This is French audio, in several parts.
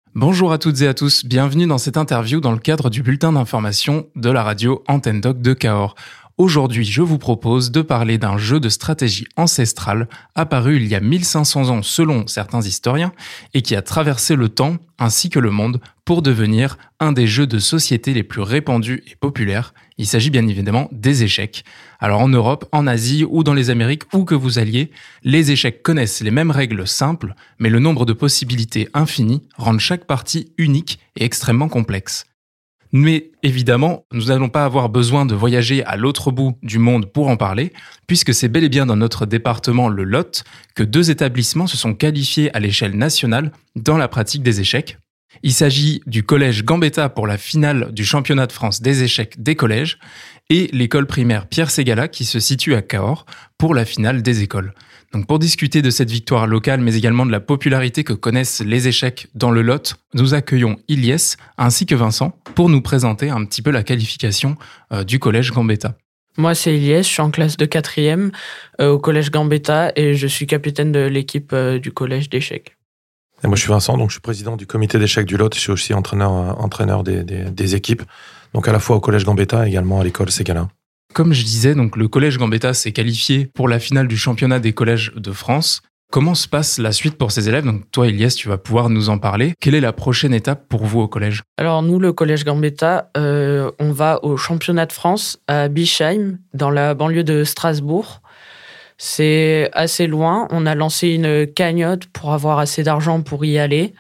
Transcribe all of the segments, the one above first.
Bonjour à toutes et à tous, bienvenue dans cette interview dans le cadre du bulletin d'information de la radio Antenne Doc de Cahors. Aujourd'hui, je vous propose de parler d'un jeu de stratégie ancestrale apparu il y a 1500 ans selon certains historiens et qui a traversé le temps ainsi que le monde pour devenir un des jeux de société les plus répandus et populaires. Il s'agit bien évidemment des échecs. Alors en Europe, en Asie ou dans les Amériques, où que vous alliez, les échecs connaissent les mêmes règles simples, mais le nombre de possibilités infinies rendent chaque partie unique et extrêmement complexe. Mais évidemment, nous n'allons pas avoir besoin de voyager à l'autre bout du monde pour en parler, puisque c'est bel et bien dans notre département, le Lot, que 2 établissements se sont qualifiés à l'échelle nationale dans la pratique des échecs. Il s'agit du collège Gambetta pour la finale du championnat de France des échecs des collèges et l'école primaire Pierre Ségala qui se situe à Cahors pour la finale des écoles. Donc pour discuter de cette victoire locale mais également de la popularité que connaissent les échecs dans le Lot, nous accueillons Ilyes ainsi que Vincent pour nous présenter un petit peu la qualification du collège Gambetta. Moi, c'est Ilyes, je suis en classe de 4e au collège Gambetta et je suis capitaine de l'équipe du collège d'échecs. Et moi, je suis Vincent, donc je suis président du comité d'échecs du Lot. Je suis aussi entraîneur des équipes, donc à la fois au collège Gambetta et également à l'école Ségala. Comme je disais, donc le collège Gambetta s'est qualifié pour la finale du championnat des collèges de France. Comment se passe la suite pour ces élèves ? Donc toi, Ilyes, tu vas pouvoir nous en parler. Quelle est la prochaine étape pour vous au collège ? Alors nous, le collège Gambetta, on va au championnat de France à Bischheim, dans la banlieue de Strasbourg. C'est assez loin. On a lancé une cagnotte pour avoir assez d'argent pour y aller.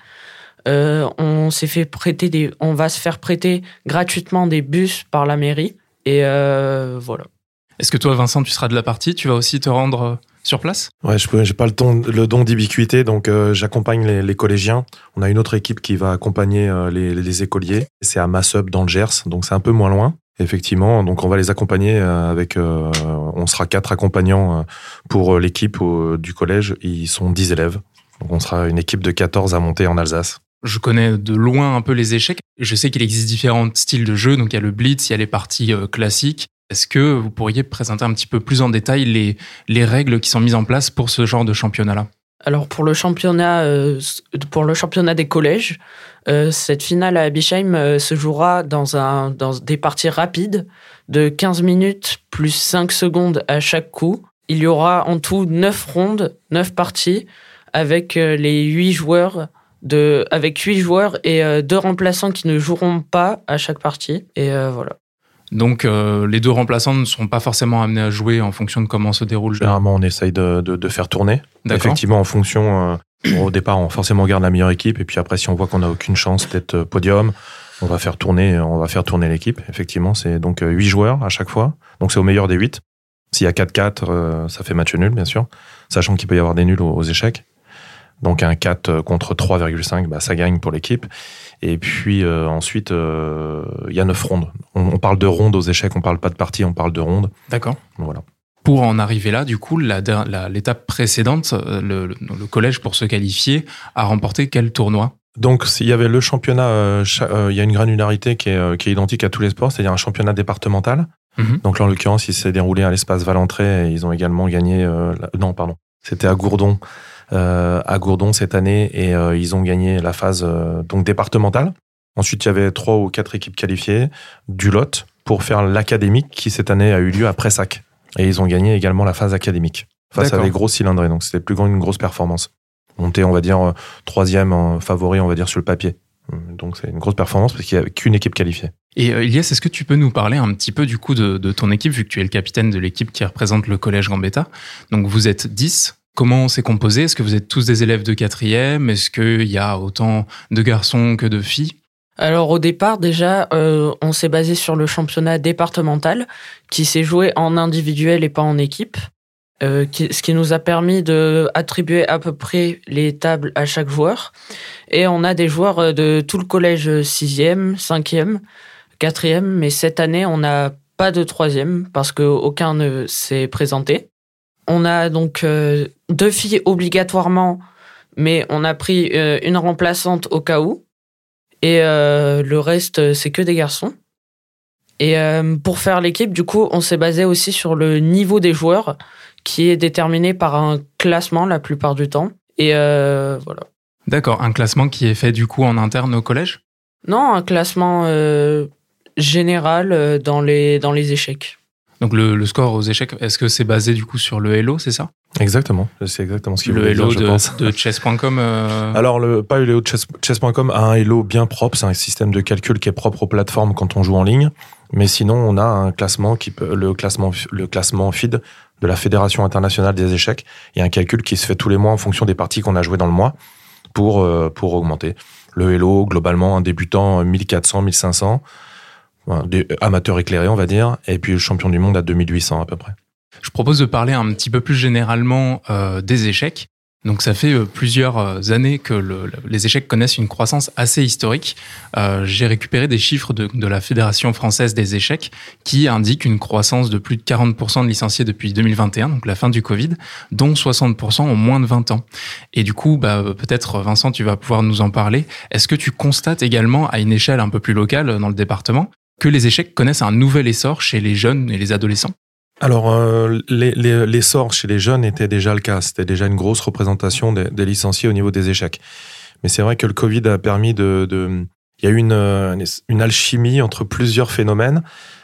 On va se faire prêter gratuitement des bus par la mairie. Et voilà. Est-ce que toi, Vincent, tu seras de la partie ? Tu vas aussi te rendre sur place ? Ouais, j'ai pas le don d'ubiquité, donc j'accompagne les collégiens. On a une autre équipe qui va accompagner les écoliers. C'est à Massub dans le Gers, donc c'est un peu moins loin. Effectivement, donc on va les accompagner on sera 4 accompagnants pour l'équipe du collège. Ils sont 10 élèves, donc on sera une équipe de 14 à monter en Alsace. Je connais de loin un peu les échecs. Je sais qu'il existe différents styles de jeu, donc il y a le blitz, il y a les parties classiques. Est-ce que vous pourriez présenter un petit peu plus en détail les règles qui sont mises en place pour ce genre de championnat-là ? Alors pour le championnat des collèges, cette finale à Bischheim se jouera dans des parties rapides de 15 minutes plus 5 secondes à chaque coup. Il y aura en tout 9 rondes, 9 parties avec les 8 joueurs et 2 remplaçants qui ne joueront pas à chaque partie. Et voilà. Donc les 2 remplaçants ne seront pas forcément amenés à jouer en fonction de comment se déroule le jeu. Généralement, on essaye de faire tourner. D'accord. Effectivement, en fonction, au départ, on forcément garde la meilleure équipe. Et puis après, si on voit qu'on n'a aucune chance d'être podium, on va faire tourner l'équipe. Effectivement, c'est donc 8 joueurs à chaque fois. Donc c'est au meilleur des 8. S'il y a 4-4, ça fait match nul, bien sûr. Sachant qu'il peut y avoir des nuls aux échecs. Donc un 4 contre 3,5, ça gagne pour l'équipe. Et puis ensuite, il y a 9 rondes. On parle de rondes aux échecs, on parle pas de parties, on parle de rondes. D'accord. Voilà. Pour en arriver là, du coup, l'étape précédente, le collège pour se qualifier a remporté quel tournoi ? Donc il y avait le championnat, il y a une granularité qui est identique à tous les sports, c'est-à-dire un championnat départemental. Mm-hmm. Donc là, en l'occurrence, il s'est déroulé à l'espace Valentré et ils ont également gagné... c'était à Gourdon. Cette année et ils ont gagné la phase donc départementale. Ensuite, il y avait 3 ou 4 équipes qualifiées du Lot pour faire l'académique qui cette année a eu lieu à Pressac. Et ils ont gagné également la phase académique face à des gros cylindrés. Donc c'était une grosse performance. Monté, on va dire 3e favori, on va dire sur le papier. Donc c'est une grosse performance parce qu'il n'y a qu'une équipe qualifiée. Et Ilyes, est-ce que tu peux nous parler un petit peu du coup de ton équipe, vu que tu es le capitaine de l'équipe qui représente le collège Gambetta. Donc vous êtes 10. Comment c'est composé ? Est-ce que vous êtes tous des élèves de 4e ? Est-ce qu'il y a autant de garçons que de filles ? Alors au départ, déjà, on s'est basé sur le championnat départemental qui s'est joué en individuel et pas en équipe. Ce qui nous a permis d'attribuer à peu près les tables à chaque joueur. Et on a des joueurs de tout le collège 6e, 5e, 4e, mais cette année, on n'a pas de 3e parce qu'aucun ne s'est présenté. On a donc 2 filles obligatoirement, mais on a pris une remplaçante au cas où. Et le reste, c'est que des garçons. Et pour faire l'équipe, du coup, on s'est basé aussi sur le niveau des joueurs, qui est déterminé par un classement la plupart du temps. Et voilà. D'accord, un classement qui est fait du coup en interne au collège ? Non, un classement général dans les échecs. Donc le score aux échecs, est-ce que c'est basé du coup sur le Elo, c'est ça ? Exactement, c'est exactement ce qu'il le voulait Elo dire, je pense. de chess.com Alors, pas le Elo de chess.com a un Elo bien propre, c'est un système de calcul qui est propre aux plateformes quand on joue en ligne, mais sinon on a un classement le classement FIDE de la Fédération internationale des échecs. Il y a un calcul qui se fait tous les mois en fonction des parties qu'on a jouées dans le mois pour augmenter. Le Elo, globalement, un débutant 1400, 1500, des amateurs éclairés, on va dire, et puis le champion du monde à 2800 à peu près. Je propose de parler un petit peu plus généralement des échecs. Donc ça fait plusieurs années que les échecs connaissent une croissance assez historique. J'ai récupéré des chiffres de la Fédération française des échecs qui indiquent une croissance de plus de 40% de licenciés depuis 2021, donc la fin du Covid, dont 60% ont moins de 20 ans. Et du coup, peut-être Vincent, tu vas pouvoir nous en parler. Est-ce que tu constates également, à une échelle un peu plus locale dans le département, que les échecs connaissent un nouvel essor chez les jeunes et les adolescents ? Alors, l'essor chez les jeunes était déjà le cas. C'était déjà une grosse représentation des licenciés au niveau des échecs. Mais c'est vrai que le Covid a permis il y a eu une alchimie entre plusieurs phénomènes.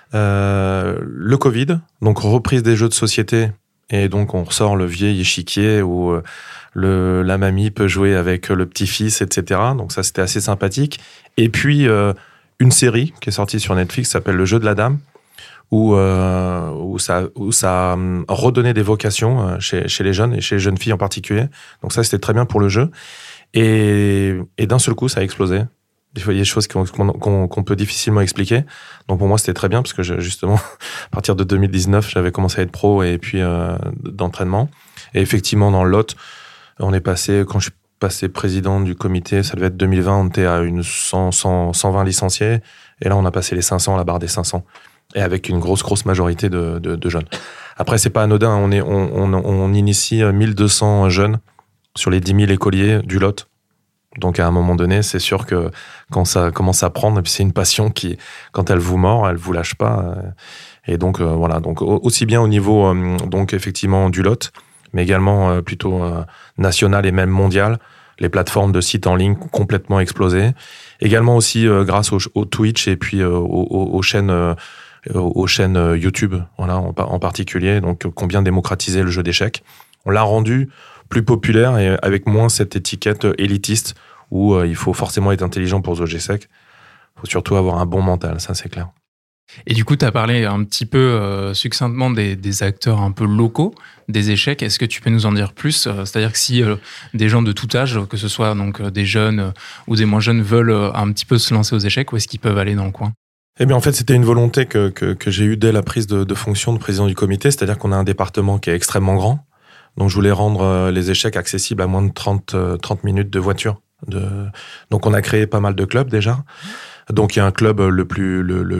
Le Covid, donc reprise des jeux de société, et donc on ressort le vieil échiquier où la mamie peut jouer avec le petit-fils, etc. Donc ça, c'était assez sympathique. Et puis, une série qui est sortie sur Netflix s'appelle Le Jeu de la Dame, où ça a redonné des vocations chez les jeunes et chez les jeunes filles en particulier. Donc ça, c'était très bien pour le jeu. Et d'un seul coup, ça a explosé. Il y a des choses qu'on peut difficilement expliquer. Donc pour moi, c'était très bien parce que justement, à partir de 2019, j'avais commencé à être pro et puis d'entraînement. Et effectivement, dans le Lot, on est passé, quand je suis passé président du comité, ça devait être 2020, on était à 120 licenciés. Et là, on a passé les 500, la barre des 500. Et avec une grosse majorité de jeunes. Après, c'est pas anodin. On initie 1200 jeunes sur les 10 000 écoliers du Lot. Donc, à un moment donné, c'est sûr que quand ça commence à prendre, et puis c'est une passion qui, quand elle vous mord, elle vous lâche pas. Et donc, voilà. Donc, aussi bien au niveau, donc, effectivement, du Lot, mais également plutôt national et même mondial. Les plateformes de sites en ligne complètement explosées. Également aussi grâce au Twitch et puis aux chaînes YouTube, voilà, en particulier, donc qui ont bien démocratisé le jeu d'échecs. On l'a rendu plus populaire et avec moins cette étiquette élitiste où il faut forcément être intelligent pour jouer aux échecs. Il faut surtout avoir un bon mental, ça c'est clair. Et du coup, tu as parlé un petit peu succinctement des acteurs un peu locaux des échecs. Est-ce que tu peux nous en dire plus ? C'est-à-dire que si des gens de tout âge, que ce soit donc des jeunes ou des moins jeunes, veulent un petit peu se lancer aux échecs, où est-ce qu'ils peuvent aller dans le coin ? Eh bien, en fait, c'était une volonté que j'ai eue dès la prise de fonction de président du comité, c'est-à-dire qu'on a un département qui est extrêmement grand. Donc, je voulais rendre les échecs accessibles à moins de 30 minutes de voiture. Donc, on a créé pas mal de clubs déjà. Donc, il y a un club le plus,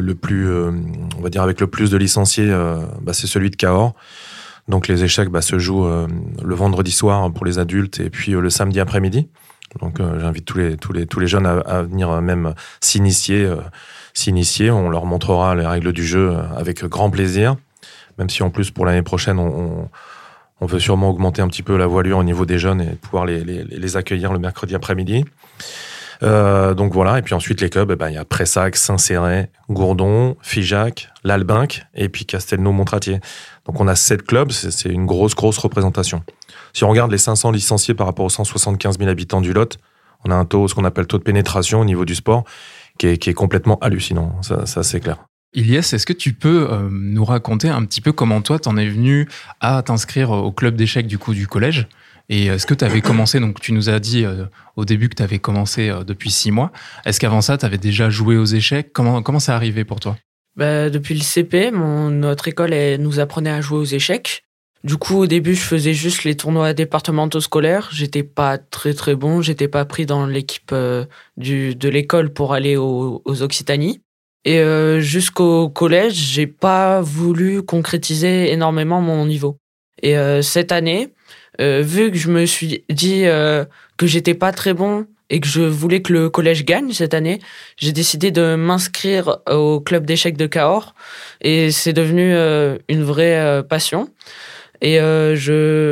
on va dire avec le plus de licenciés, c'est celui de Cahors. Donc, les échecs se jouent le vendredi soir pour les adultes et puis le samedi après-midi. Donc, j'invite tous les jeunes à venir même s'initier. On leur montrera les règles du jeu avec grand plaisir, même si en plus pour l'année prochaine on veut sûrement augmenter un petit peu la voilure au niveau des jeunes et pouvoir les accueillir le mercredi après-midi. Donc voilà, et puis ensuite les clubs, il y a Pressac, Saint-Céré, Gourdon, Figeac, l'Albinque et puis Castelnau-Montratier. Donc on a 7 clubs, c'est une grosse représentation. Si on regarde les 500 licenciés par rapport aux 175 000 habitants du Lot, on a un taux, ce qu'on appelle taux de pénétration au niveau du sport, qui est complètement hallucinant, ça c'est clair. Ilyes, est-ce que tu peux nous raconter un petit peu comment toi t'en es venu à t'inscrire au club d'échecs du collège ? Et est-ce que tu avais commencé, donc tu nous as dit au début que tu avais commencé depuis 6 mois, est-ce qu'avant ça tu avais déjà joué aux échecs ? Comment c'est arrivé pour toi ? Depuis le CP, notre école nous apprenait à jouer aux échecs. Du coup, au début, je faisais juste les tournois départementaux scolaires. J'étais pas très bon. J'étais pas pris dans l'équipe de l'école pour aller aux Occitanies. Et jusqu'au collège, j'ai pas voulu concrétiser énormément mon niveau. Et cette année, vu que je me suis dit que j'étais pas très bon et que je voulais que le collège gagne cette année, j'ai décidé de m'inscrire au club d'échecs de Cahors. Et c'est devenu une vraie passion. Et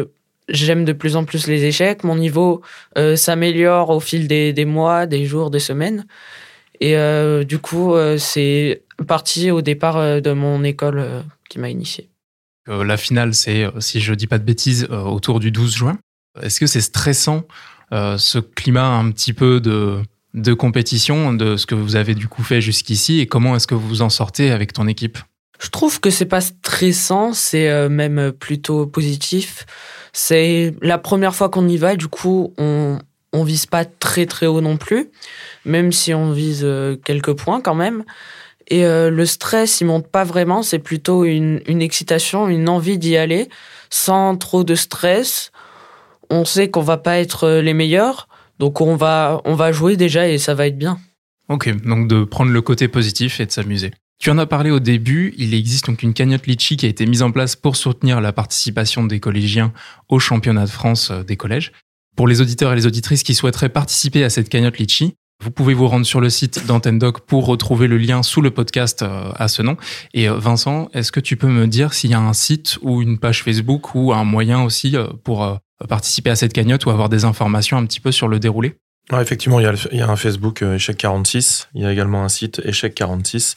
j'aime de plus en plus les échecs. Mon niveau s'améliore au fil des mois, des jours, des semaines. Et du coup, c'est parti au départ de mon école qui m'a initié. La finale, c'est, si je dis pas de bêtises, autour du 12 juin. Est-ce que c'est stressant, ce climat un petit peu de compétition, de ce que vous avez du coup fait jusqu'ici, et comment est-ce que vous vous en sortez avec ton équipe ? Je trouve que c'est pas stressant, c'est même plutôt positif. C'est la première fois qu'on y va, du coup, on vise pas très très haut non plus, même si on vise quelques points quand même. Et le stress, il monte pas vraiment, c'est plutôt une excitation, une envie d'y aller, sans trop de stress. On sait qu'on va pas être les meilleurs, donc on va jouer déjà et ça va être bien. Ok, donc de prendre le côté positif et de s'amuser. Tu en as parlé au début, il existe donc une cagnotte Litchi qui a été mise en place pour soutenir la participation des collégiens au championnat de France des collèges. Pour les auditeurs et les auditrices qui souhaiteraient participer à cette cagnotte Litchi, vous pouvez vous rendre sur le site d'Antenne Doc pour retrouver le lien sous le podcast à ce nom. Et Vincent, est-ce que tu peux me dire s'il y a un site ou une page Facebook ou un moyen aussi pour participer à cette cagnotte ou avoir des informations un petit peu sur le déroulé ? Ouais, effectivement, il y a un Facebook Échec 46, il y a également un site Échec 46.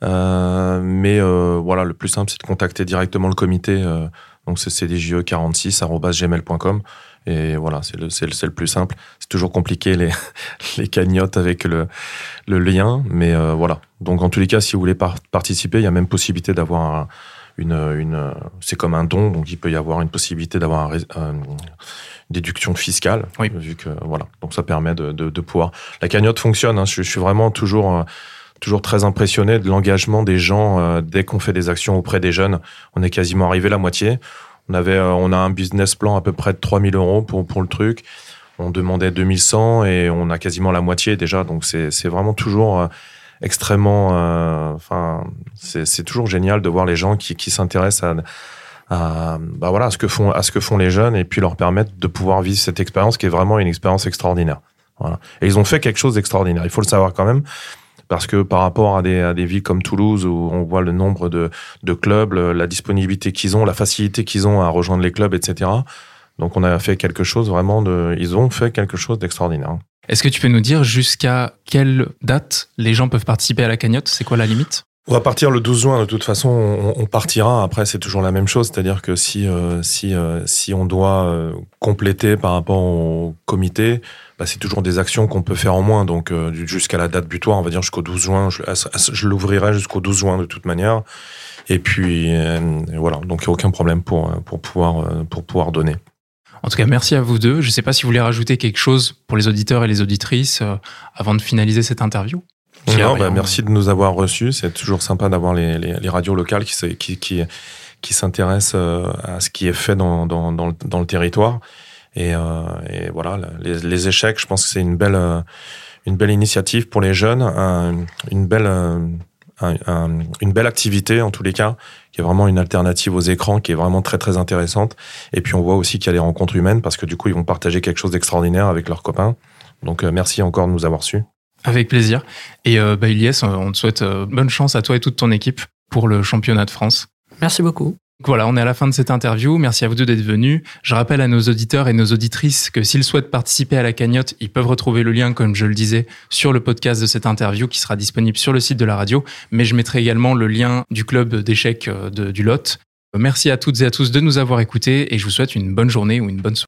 Mais voilà, le plus simple, c'est de contacter directement le comité. Donc c'est cdje46@gmail.com. Et voilà, c'est le plus simple. C'est toujours compliqué les cagnottes avec le lien, mais voilà. Donc en tous les cas, si vous voulez participer, il y a même possibilité d'avoir une c'est comme un don, donc il peut y avoir une possibilité d'avoir une déduction fiscale, oui. Vu que voilà. Donc ça permet de pouvoir. La cagnotte fonctionne. Hein, je suis vraiment toujours très impressionné de l'engagement des gens dès qu'on fait des actions auprès des jeunes. On est quasiment arrivé à la moitié. On a un business plan à peu près de 3 000 € pour le truc. On demandait 2 100 et on a quasiment la moitié déjà. Donc c'est vraiment toujours extrêmement. C'est toujours génial de voir les gens qui s'intéressent à ce que font les jeunes et puis leur permettre de pouvoir vivre cette expérience qui est vraiment une expérience extraordinaire. Voilà. Et ils ont fait quelque chose d'extraordinaire. Il faut le savoir quand même. Parce que par rapport à des villes comme Toulouse, où on voit le nombre de clubs, la disponibilité qu'ils ont, la facilité qu'ils ont à rejoindre les clubs, etc. Donc on a fait quelque chose ils ont fait quelque chose d'extraordinaire. Est-ce que tu peux nous dire jusqu'à quelle date les gens peuvent participer à la cagnotte ? C'est quoi la limite ? On va partir le 12 juin, de toute façon, on partira. Après, c'est toujours la même chose, c'est-à-dire que si on doit compléter par rapport au comité, c'est toujours des actions qu'on peut faire en moins. Donc, jusqu'à la date butoir, on va dire jusqu'au 12 juin, je l'ouvrirai jusqu'au 12 juin de toute manière. Et puis, voilà. Donc, il n'y a aucun problème pour pouvoir donner. En tout cas, merci à vous deux. Je ne sais pas si vous voulez rajouter quelque chose pour les auditeurs et les auditrices avant de finaliser cette interview. Merci de nous avoir reçus. C'est toujours sympa d'avoir les radios locales qui s'intéressent à ce qui est fait dans le territoire. Et voilà, les échecs, je pense que c'est une belle initiative pour les jeunes, une belle activité en tous les cas, qui est vraiment une alternative aux écrans, qui est vraiment très très intéressante. Et puis on voit aussi qu'il y a des rencontres humaines parce que du coup ils vont partager quelque chose d'extraordinaire avec leurs copains. Donc merci encore de nous avoir reçus. Avec plaisir. Et Ilyes, on te souhaite bonne chance à toi et toute ton équipe pour le championnat de France. Merci beaucoup. Voilà, on est à la fin de cette interview. Merci à vous deux d'être venus. Je rappelle à nos auditeurs et nos auditrices que s'ils souhaitent participer à la cagnotte, ils peuvent retrouver le lien, comme je le disais, sur le podcast de cette interview qui sera disponible sur le site de la radio. Mais je mettrai également le lien du club d'échecs du Lot. Merci à toutes et à tous de nous avoir écoutés et je vous souhaite une bonne journée ou une bonne soirée.